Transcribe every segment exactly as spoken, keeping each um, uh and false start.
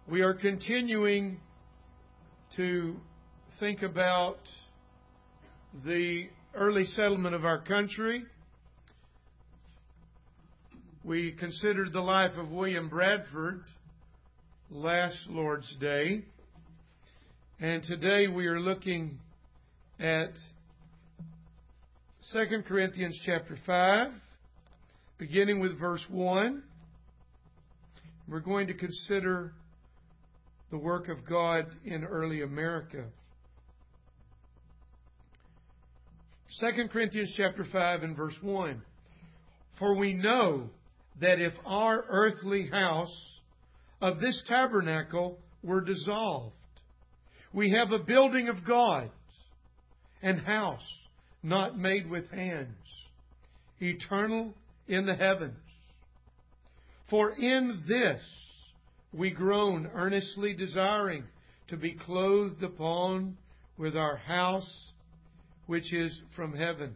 We are continuing to think about the early settlement of our country. We considered the life of William Bradford last Lord's Day. And today we are looking at Second Corinthians chapter five, beginning with verse one. We're going to consider the work of God in early America. Second Corinthians chapter five and verse one. For we know that if our earthly house of this tabernacle were dissolved, we have a building of God, and house not made with hands, eternal in the heavens. For in this we groan, earnestly desiring to be clothed upon with our house which is from heaven.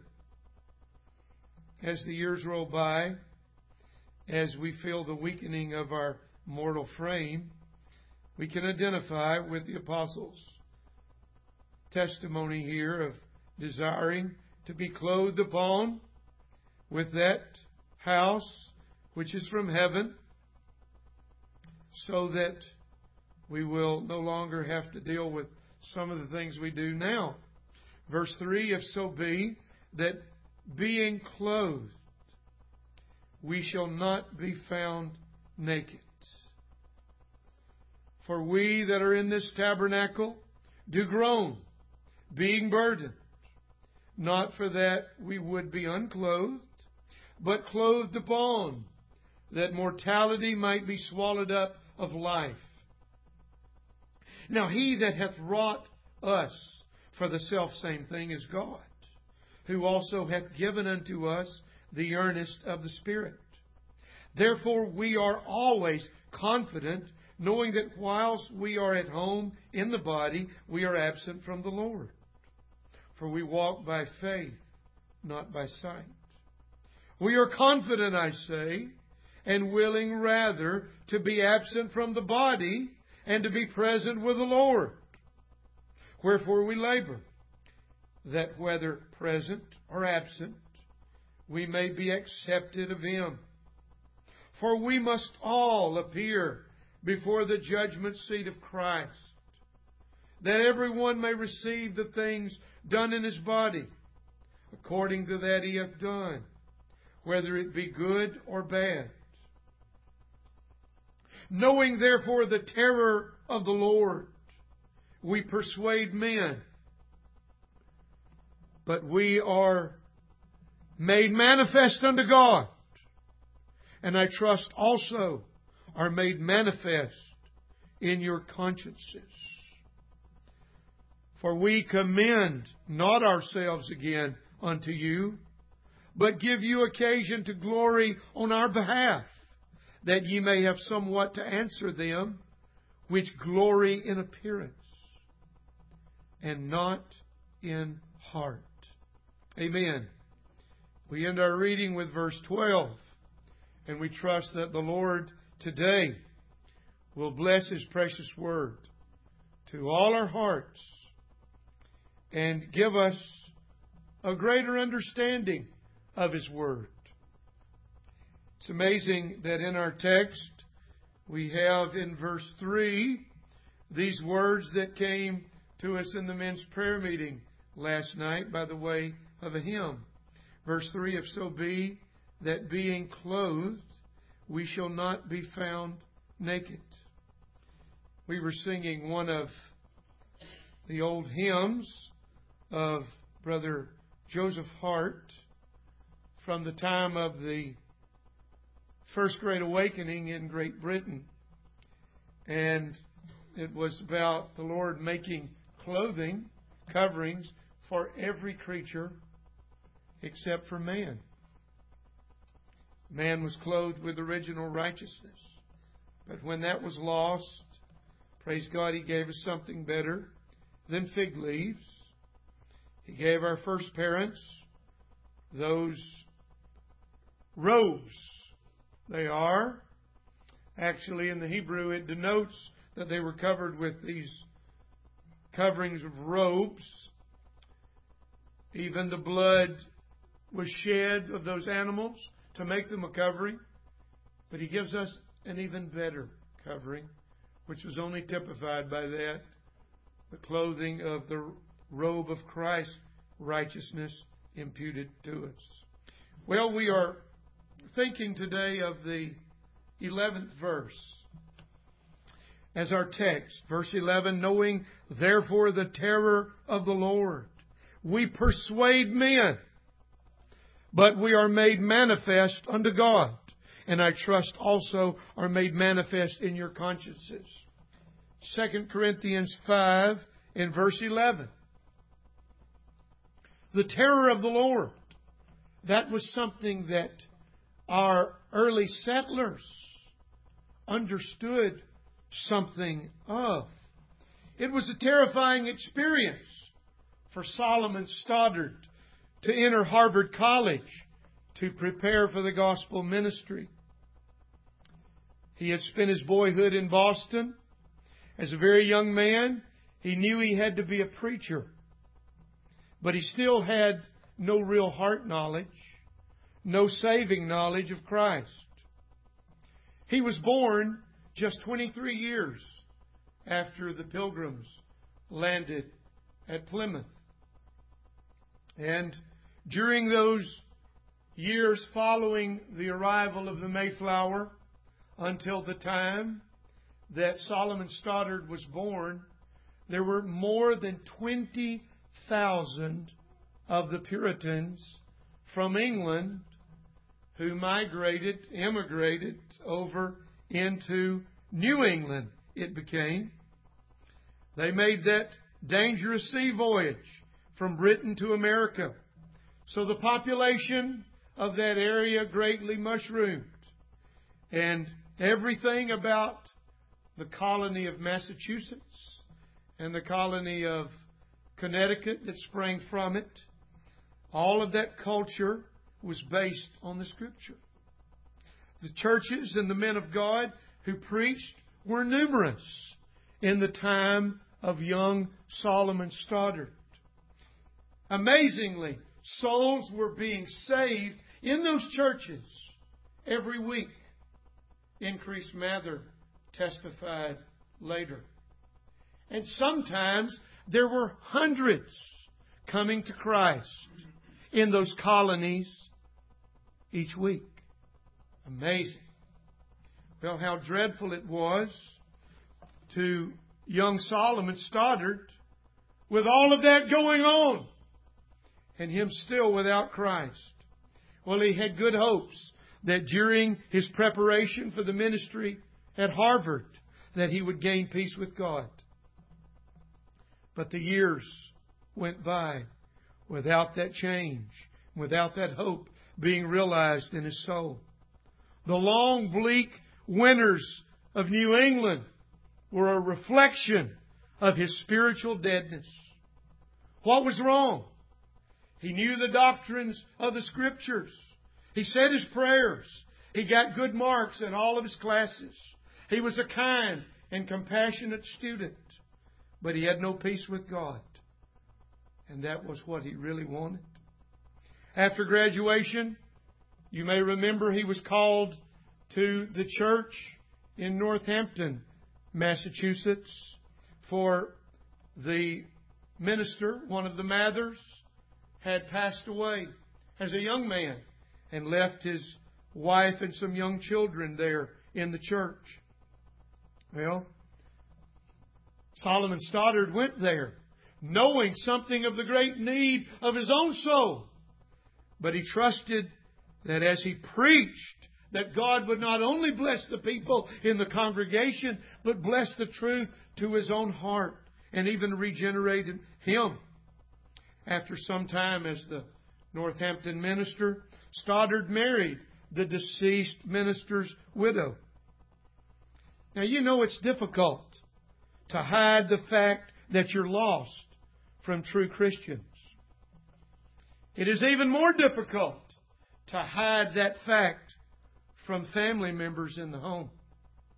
As the years roll by, as we feel the weakening of our mortal frame, we can identify with the apostles' testimony here of desiring to be clothed upon with that house which is from heaven, so that we will no longer have to deal with some of the things we do now. Verse three, if so be that being clothed, we shall not be found naked. For we that are in this tabernacle do groan, being burdened, not for that we would be unclothed, but clothed upon, that mortality might be swallowed up of life. Now he that hath wrought us for the selfsame thing is God, who also hath given unto us the earnest of the Spirit. Therefore we are always confident, knowing that whilst we are at home in the body, we are absent from the Lord. For we walk by faith, not by sight. We are confident, I say, and willing rather to be absent from the body and to be present with the Lord. Wherefore we labor, that whether present or absent, we may be accepted of Him. For we must all appear before the judgment seat of Christ, that everyone may receive the things done in his body, according to that he hath done, whether it be good or bad. Knowing therefore the terror of the Lord, we persuade men, but we are made manifest unto God, and I trust also are made manifest in your consciences. For we commend not ourselves again unto you, but give you occasion to glory on our behalf, that ye may have somewhat to answer them which glory in appearance, and not in heart. Amen. We end our reading with verse twelve, and we trust that the Lord today will bless His precious word to all our hearts and give us a greater understanding of His word. It's amazing that in our text we have in verse three these words that came to us in the men's prayer meeting last night by the way of a hymn. Verse three, if so be that being clothed we shall not be found naked. We were singing one of the old hymns of Brother Joseph Hart from the time of the First Great Awakening in Great Britain. And it was about the Lord making clothing, coverings for every creature except for man. Man was clothed with original righteousness. But when that was lost, praise God, He gave us something better than fig leaves. He gave our first parents those robes. They are Actually, in the Hebrew, it denotes that they were covered with these coverings of robes. Even the blood was shed of those animals to make them a covering. But He gives us an even better covering, which was only typified by that, the clothing of the robe of Christ's righteousness imputed to us. Well, we are thinking today of the eleventh verse as our text. Verse eleven, knowing therefore the terror of the Lord, we persuade men, but we are made manifest unto God, and I trust also are made manifest in your consciences. Second Corinthians five in verse eleven. The terror of the Lord. That was something that our early settlers understood something of. It was a terrifying experience for Solomon Stoddard to enter Harvard College to prepare for the gospel ministry. He had spent his boyhood in Boston. As a very young man, he knew he had to be a preacher. But he still had no real heart knowledge, no saving knowledge of Christ. He was born just twenty-three years after the Pilgrims landed at Plymouth. And during those years following the arrival of the Mayflower, until the time that Solomon Stoddard was born, there were more than twenty thousand of the Puritans from England who migrated, immigrated over into New England, it became. They made that dangerous sea voyage from Britain to America. So the population of that area greatly mushroomed. And everything about the colony of Massachusetts and the colony of Connecticut that sprang from it, all of that culture was based on the Scripture. The churches and the men of God who preached were numerous in the time of young Solomon Stoddard. Amazingly, souls were being saved in those churches every week. Increase Mather testified later. And sometimes there were hundreds coming to Christ in those colonies each week. Amazing. Well, how dreadful it was to young Solomon Stoddard with all of that going on and him still without Christ. Well, he had good hopes that during his preparation for the ministry at Harvard that he would gain peace with God. But the years went by without that change, without that hope being realized in his soul. The long, bleak winters of New England were a reflection of his spiritual deadness. What was wrong? He knew the doctrines of the Scriptures. He said his prayers. He got good marks in all of his classes. He was a kind and compassionate student. But he had no peace with God. And that was what he really wanted. After graduation, you may remember he was called to the church in Northampton, Massachusetts, for the minister, one of the Mathers, had passed away as a young man and left his wife and some young children there in the church. Well, Solomon Stoddard went there, knowing something of the great need of his own soul. But he trusted that as he preached, that God would not only bless the people in the congregation, but bless the truth to his own heart and even regenerated him. After some time as the Northampton minister, Stoddard married the deceased minister's widow. Now, you know it's difficult to hide the fact that you're lost from true Christians. It is even more difficult to hide that fact from family members in the home.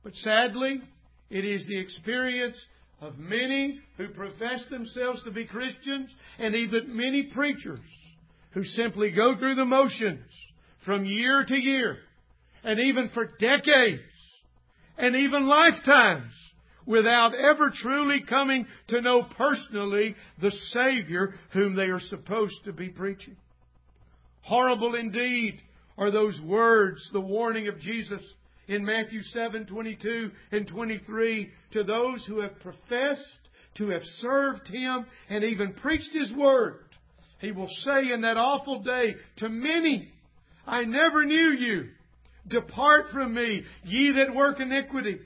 But sadly, it is the experience of many who profess themselves to be Christians, and even many preachers who simply go through the motions from year to year, and even for decades, and even lifetimes, without ever truly coming to know personally the Savior whom they are supposed to be preaching. Horrible indeed are those words, the warning of Jesus in Matthew seven, twenty-two and twenty-three, to those who have professed to have served Him and even preached His Word. He will say in that awful day to many, I never knew you. Depart from me, ye that work iniquity.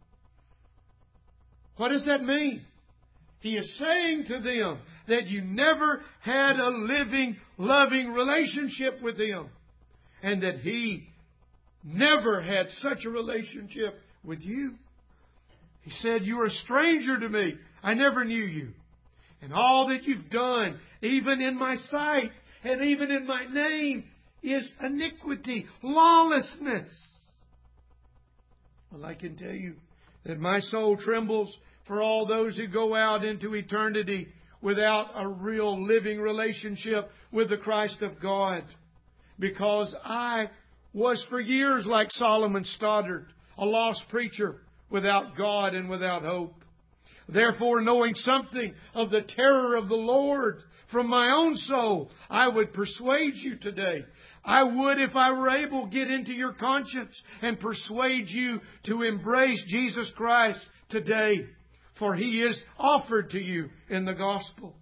What does that mean? He is saying to them that you never had a living, loving relationship with Him, and that He never had such a relationship with you. He said, you are a stranger to me. I never knew you. And all that you've done, even in my sight and even in my name, is iniquity, lawlessness. Well, I can tell you that my soul trembles for all those who go out into eternity without a real living relationship with the Christ of God. Because I was for years like Solomon Stoddard, a lost preacher without God and without hope. Therefore, knowing something of the terror of the Lord from my own soul, I would persuade you today. I would, if I were able, get into your conscience and persuade you to embrace Jesus Christ today, for He is offered to you in the gospel.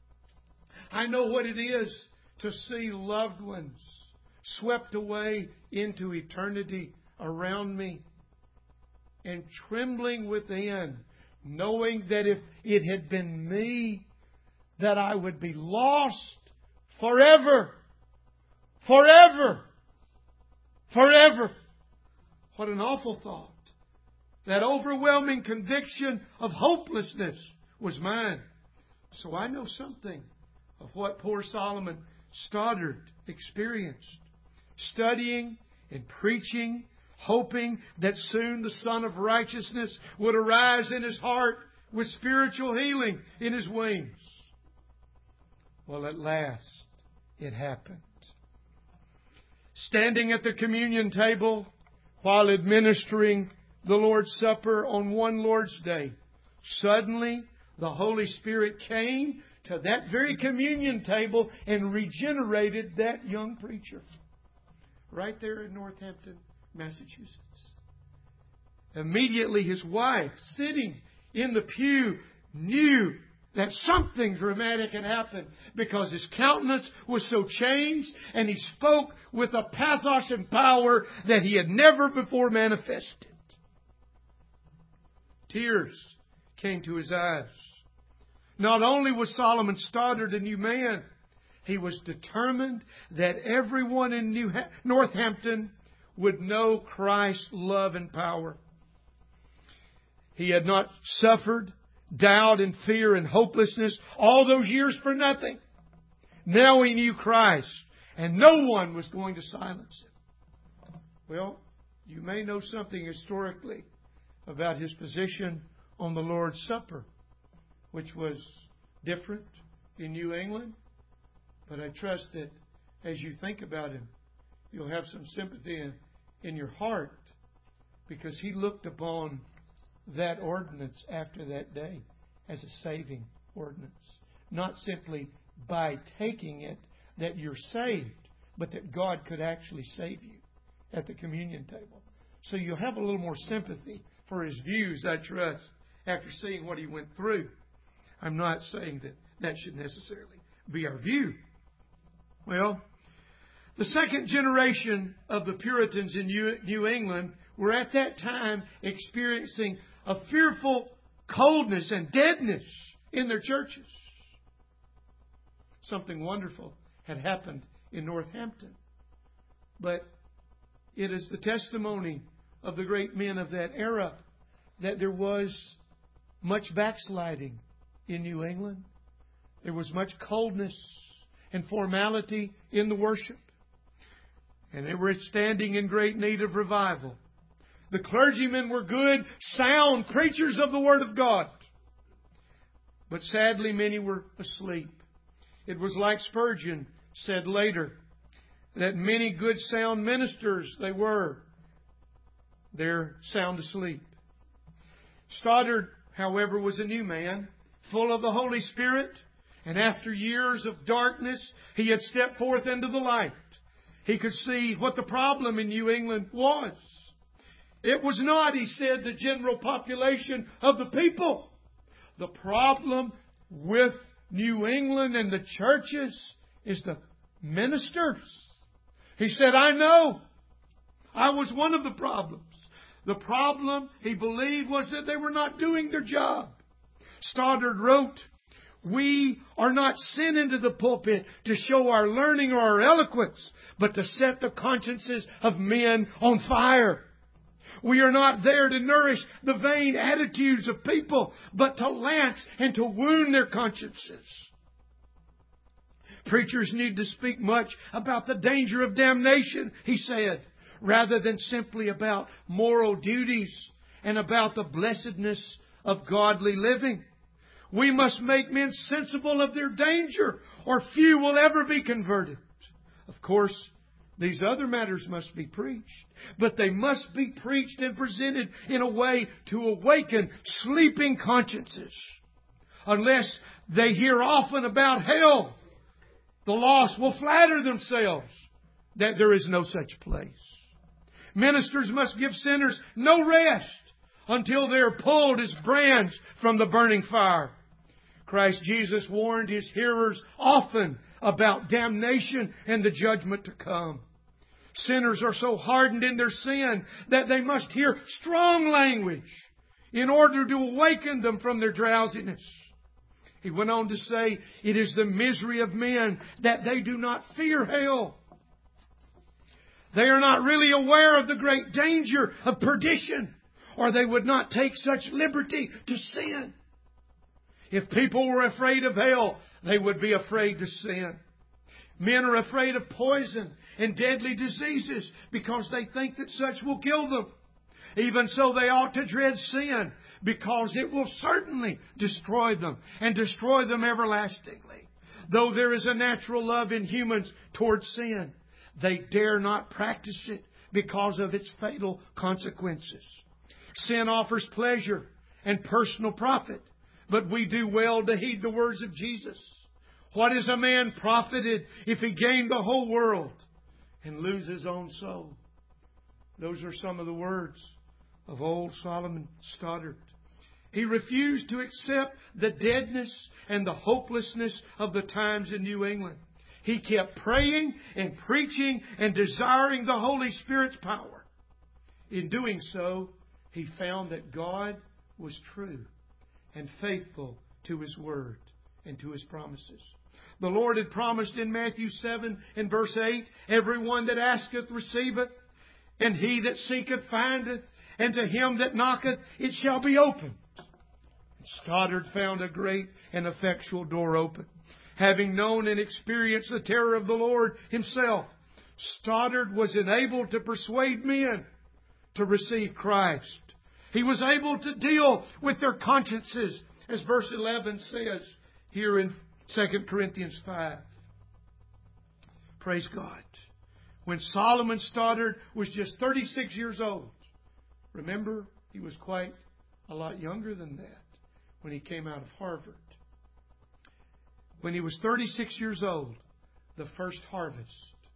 I know what it is to see loved ones swept away into eternity around me, and trembling within, knowing that if it had been me, that I would be lost forever. Forever. Forever. What an awful thought. That overwhelming conviction of hopelessness was mine. So I know something of what poor Solomon Stoddard experienced. Studying and preaching, hoping that soon the Son of Righteousness would arise in his heart with spiritual healing in his wings. Well, at last, it happened. Standing at the communion table while administering the Lord's Supper on one Lord's Day, suddenly the Holy Spirit came to that very communion table and regenerated that young preacher. Right there in Northampton, Massachusetts. Immediately his wife, sitting in the pew, knew that something dramatic had happened, because his countenance was so changed and he spoke with a pathos and power that he had never before manifested. Tears came to his eyes. Not only was Solomon Stoddard a new man, he was determined that everyone in New ha- Northampton would know Christ's love and power. He had not suffered doubt and fear and hopelessness all those years for nothing. Now he knew Christ, and no one was going to silence him. Well, you may know something historically about his position on the Lord's Supper, which was different in New England. But I trust that as you think about him, you'll have some sympathy in, in your heart, because he looked upon that ordinance after that day as a saving ordinance. Not simply by taking it that you're saved, but that God could actually save you at the communion table. So you'll have a little more sympathy for his views, I trust, after seeing what he went through. I'm not saying that that should necessarily be our view. Well, the second generation of the Puritans in New England were at that time experiencing a fearful coldness and deadness in their churches. Something wonderful had happened in Northampton. But it is the testimony of the great men of that era that there was much backsliding in New England. There was much coldness and formality in the worship. And they were standing in great need of revival. The clergymen were good, sound preachers of the Word of God. But sadly, many were asleep. It was like Spurgeon said later, that many good sound ministers they were, they're sound asleep. Stoddard, however, was a new man, full of the Holy Spirit, and after years of darkness, he had stepped forth into the light. He could see what the problem in New England was. It was not, he said, the general population of the people. The problem with New England and the churches is the ministers. He said, I know. I was one of the problems. The problem, he believed, was that they were not doing their job. Stoddard wrote, we are not sent into the pulpit to show our learning or our eloquence, but to set the consciences of men on fire. We are not there to nourish the vain attitudes of people, but to lance and to wound their consciences. Preachers need to speak much about the danger of damnation, he said, rather than simply about moral duties and about the blessedness of godly living. We must make men sensible of their danger, or few will ever be converted. Of course, these other matters must be preached, but they must be preached and presented in a way to awaken sleeping consciences. Unless they hear often about hell, the lost will flatter themselves that there is no such place. Ministers must give sinners no rest until they are pulled as brands from the burning fire. Christ Jesus warned His hearers often about damnation and the judgment to come. Sinners are so hardened in their sin that they must hear strong language in order to awaken them from their drowsiness. He went on to say, it is the misery of men that they do not fear hell. They are not really aware of the great danger of perdition, or they would not take such liberty to sin. If people were afraid of hell, they would be afraid to sin. Men are afraid of poison and deadly diseases because they think that such will kill them. Even so, they ought to dread sin because it will certainly destroy them and destroy them everlastingly. Though there is a natural love in humans towards sin, they dare not practice it because of its fatal consequences. Sin offers pleasure and personal profit, but we do well to heed the words of Jesus. What is a man profited if he gained the whole world and lose his own soul? Those are some of the words of old Solomon Stoddard. He refused to accept the deadness and the hopelessness of the times in New England. He kept praying and preaching and desiring the Holy Spirit's power. In doing so, he found that God was true and faithful to His Word and to His promises. The Lord had promised in Matthew seven and verse eight, everyone that asketh receiveth, and he that seeketh findeth, and to him that knocketh it shall be opened. Stoddard found a great and effectual door open. Having known and experienced the terror of the Lord Himself, Stoddard was enabled to persuade men to receive Christ. He was able to deal with their consciences, as verse eleven says here in Second Corinthians five. Praise God. When Solomon Stoddard was just thirty-six years old, remember, he was quite a lot younger than that when he came out of Harvard. When he was thirty-six years old, the first harvest,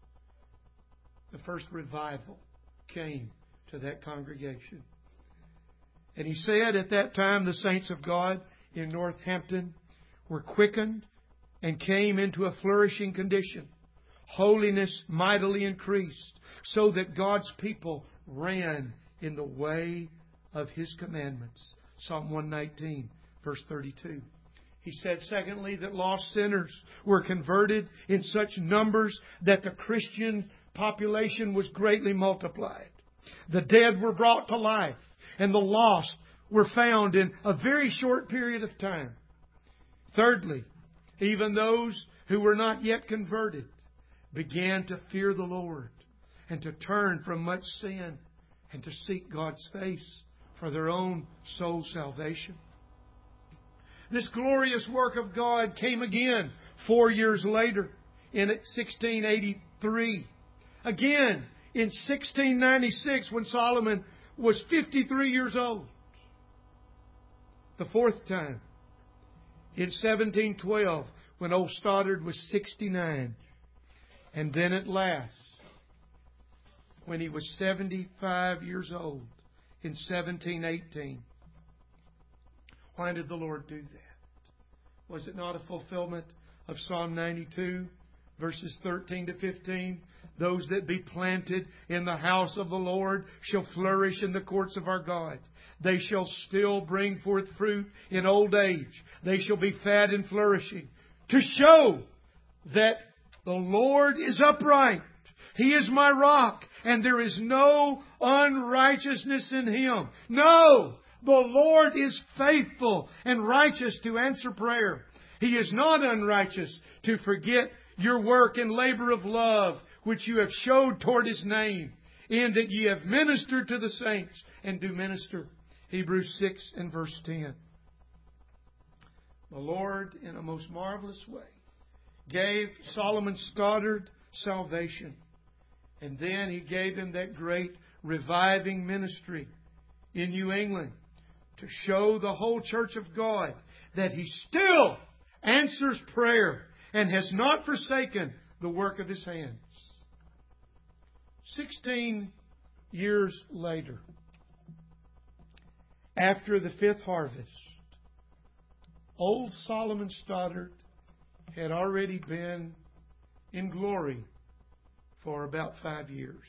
the first revival came to that congregation. And he said at that time the saints of God in Northampton were quickened and came into a flourishing condition. Holiness mightily increased, so that God's people ran in the way of His commandments. Psalm one nineteen, verse thirty-two. He said, secondly, that lost sinners were converted in such numbers that the Christian population was greatly multiplied. The dead were brought to life, and the lost were found in a very short period of time. Thirdly, even those who were not yet converted began to fear the Lord and to turn from much sin and to seek God's face for their own soul salvation. This glorious work of God came again four years later in sixteen eighty-three. Again in sixteen ninety-six when Solomon was fifty-three years old. The fourth time in seventeen twelve when old Stoddard was sixty-nine. And then at last, when he was seventy-five years old in seventeen eighteen. Why did the Lord do that? Was it not a fulfillment of Psalm ninety-two, verses thirteen to fifteen? Those that be planted in the house of the Lord shall flourish in the courts of our God. They shall still bring forth fruit in old age. They shall be fat and flourishing, to show that the Lord is upright. He is my rock, and there is no unrighteousness in Him. No! The Lord is faithful and righteous to answer prayer. He is not unrighteous to forget your work and labor of love, which you have showed toward His name, in that ye have ministered to the saints and do minister. Hebrews six and verse ten. The Lord, in a most marvelous way, gave Solomon Stoddard salvation. And then He gave him that great reviving ministry in New England to show the whole church of God that He still answers prayer and has not forsaken the work of His hands. Sixteen years later, after the fifth harvest, old Solomon Stoddard had already been in glory for about five years.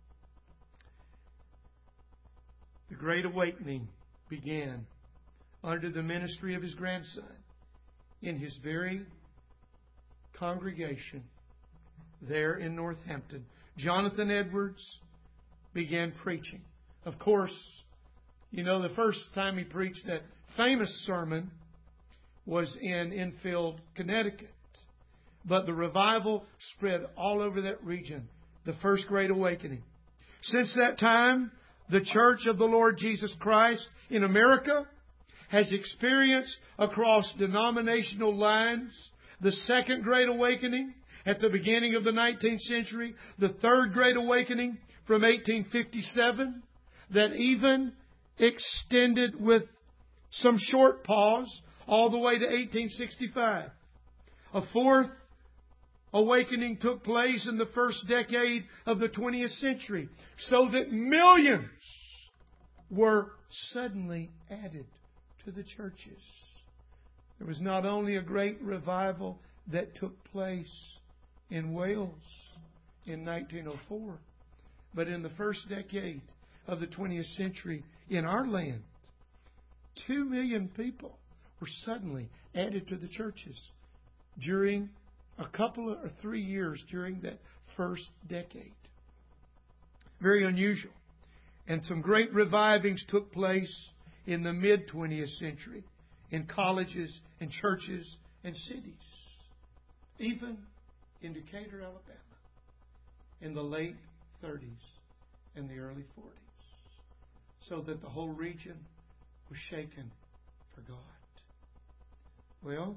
The Great Awakening began under the ministry of his grandson in his very congregation there in Northampton. Jonathan Edwards began preaching. Of course, you know, the first time he preached that famous sermon was in Enfield, Connecticut. But the revival spread all over that region, the First Great Awakening. Since that time, the Church of the Lord Jesus Christ in America has experienced across denominational lines the Second Great Awakening at the beginning of the nineteenth century, the Third Great Awakening from eighteen fifty-seven, that even extended with some short pause all the way to eighteen sixty-five. A fourth awakening took place in the first decade of the twentieth century, so that millions were suddenly added to the churches. There was not only a great revival that took place in Wales in nineteen oh four, but in the first decade of the twentieth century in our land, two million people were suddenly added to the churches during a couple or three years during that first decade. Very unusual. And some great revivings took place in the mid-twentieth century in colleges and churches and cities. Even in Decatur, Alabama, in the late thirties and the early forties. So that the whole region was shaken for God. Well,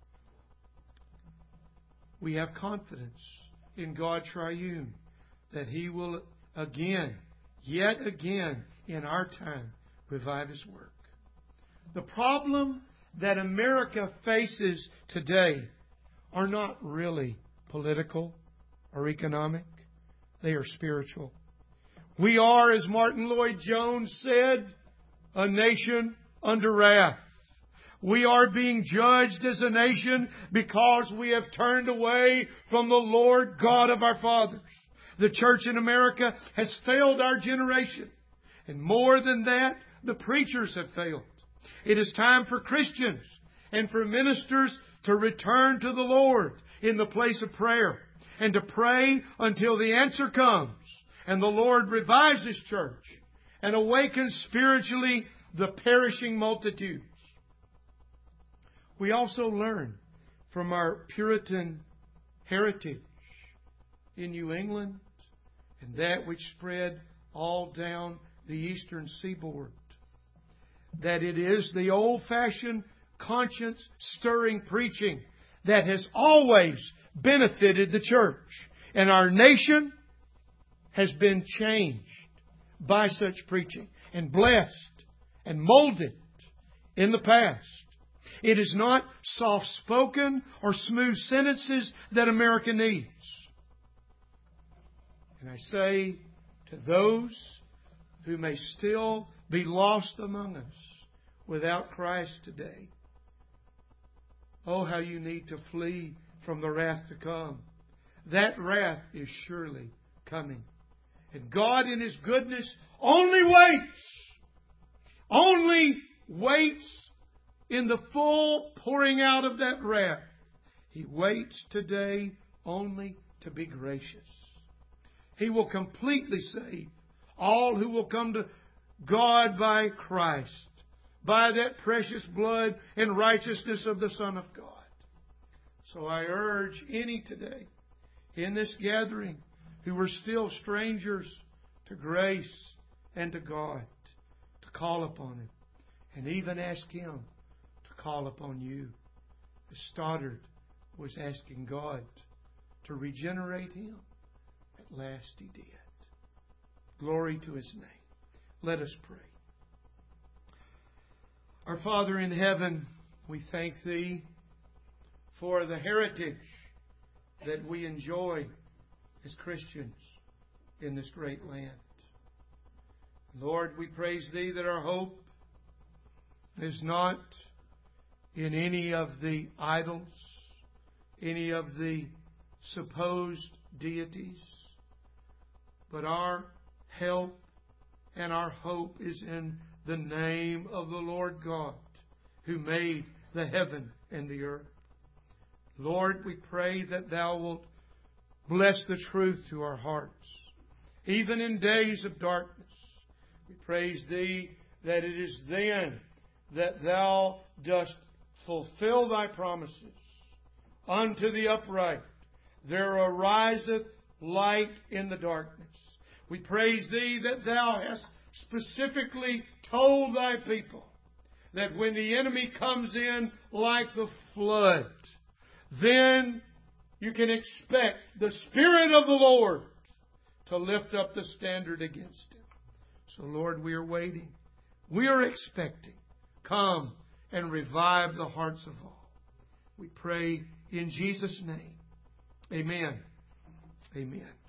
we have confidence in God Triune that He will again, yet again, in our time, revive His work. The problem that America faces today are not really political or economic. They are spiritual. We are, as Martin Lloyd-Jones said, a nation under wrath. We are being judged as a nation because we have turned away from the Lord God of our fathers. The church in America has failed our generation. And more than that, the preachers have failed. It is time for Christians and for ministers to return to the Lord in the place of prayer and to pray until the answer comes and the Lord revives His church and awakens spiritually the perishing multitudes. We also learn from our Puritan heritage in New England and that which spread all down the eastern seaboard. That it is the old-fashioned, conscience-stirring preaching that has always benefited the church. And our nation has been changed by such preaching and blessed and molded in the past. It is not soft-spoken or smooth sentences that America needs. And I say to those who may still be lost among us without Christ today, oh, how you need to flee from the wrath to come. That wrath is surely coming. And God in His goodness only waits, only waits in the full pouring out of that wrath. He waits today only to be gracious. He will completely save all who will come to God by Christ, by that precious blood and righteousness of the Son of God. So I urge any today in this gathering who are still strangers to grace and to God to call upon Him and even ask Him to call upon you. As Stoddard was asking God to regenerate him, at last He did. Glory to His name. Let us pray. Our Father in heaven, we thank Thee for the heritage that we enjoy as Christians in this great land. Lord, we praise Thee that our hope is not in any of the idols, any of the supposed deities, but our help and our hope is in the name of the Lord God, who made the heaven and the earth. Lord, we pray that Thou wilt bless the truth to our hearts, even in days of darkness. We praise Thee that it is then that Thou dost fulfill Thy promises. Unto the upright there ariseth light in the darkness. We praise Thee that Thou hast specifically told Thy people that when the enemy comes in like the flood, then you can expect the Spirit of the Lord to lift up the standard against him. So, Lord, we are waiting. We are expecting. Come and revive the hearts of all. We pray in Jesus' name. Amen. Amen.